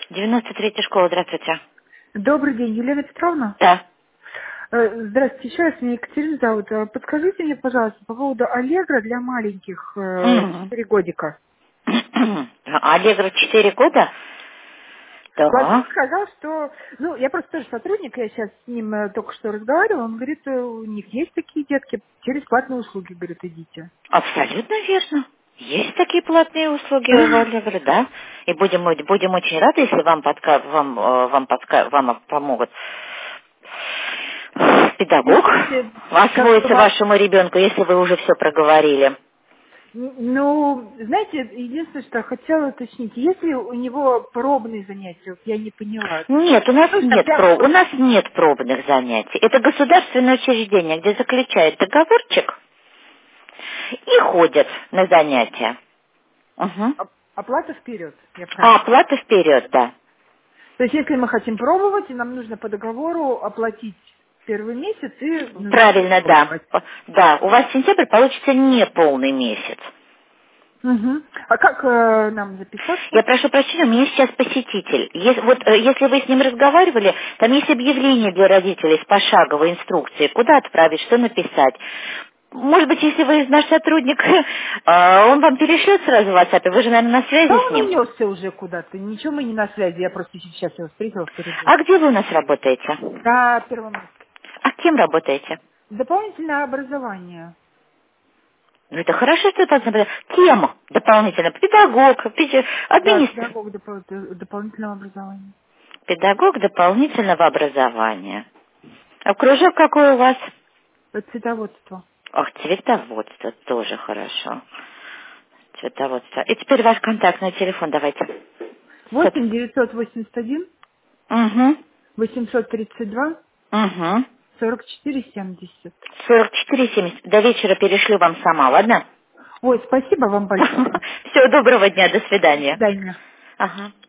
93-я школа, здравствуйте. Добрый день, Елена Петровна. Да. Здравствуйте, еще раз меня Екатерина зовут. Подскажите мне, пожалуйста, по поводу Аллегро для маленьких Мгм. 4 годика. Аллегро 4 года? Владимир Да. сказал, что... Ну, я просто тоже сотрудник, я сейчас с ним только что разговаривала. Он говорит, у них есть такие детки, через платные услуги, говорит, идите. Абсолютно верно. Есть такие платные услуги у Аллегро, да. И будем очень рады, если вам помогут Ну, педагог знаете, как бы освоиться вашему ребенку, если вы уже все проговорили. Ну, знаете, единственное, что я хотела уточнить, есть ли у него пробные занятия, вот я не поняла. Нет, Ну, что прям у нас нет пробных занятий. Это государственное учреждение, где заключают договорчик и ходят на занятия. Мгм. оплата вперед, я А правильно поняла. оплата вперед, да. То есть, если мы хотим пробовать, и нам нужно по договору оплатить первый месяц и на Правильно, сентябрь да. отдавать. Да, у вас сентябрь получится не полный месяц. Угу. А как нам записаться? Я прошу прощения, у меня сейчас посетитель. Если вы с ним разговаривали, там есть объявление для родителей с пошаговой инструкцией, куда отправить, что написать. Может быть, если вы наш сотрудник, он вам перешлет сразу в WhatsApp, вы же, наверное, на Да связи с он ним. унесся уже куда-то. Ничего, мы не на связи. Я просто сейчас его встретила в А коридоре. где вы у нас работаете? Да, Первомайск. А кем работаете? Дополнительное образование. Ну, это хорошо, что так, например, кем дополнительно? Педагог, Да, администратор. педагог дополнительного образования. Педагог дополнительного образования. А кружок какой у вас? Цветоводство. Ох, цветоводство тоже хорошо. Цветоводство. И теперь ваш контактный телефон давайте. 8 981 Угу. 832 Угу. 44 70. 44,70. До вечера перешлю вам сама, ладно? Ой, спасибо вам большое. Всего доброго дня, до До свидания. свидания. Ага.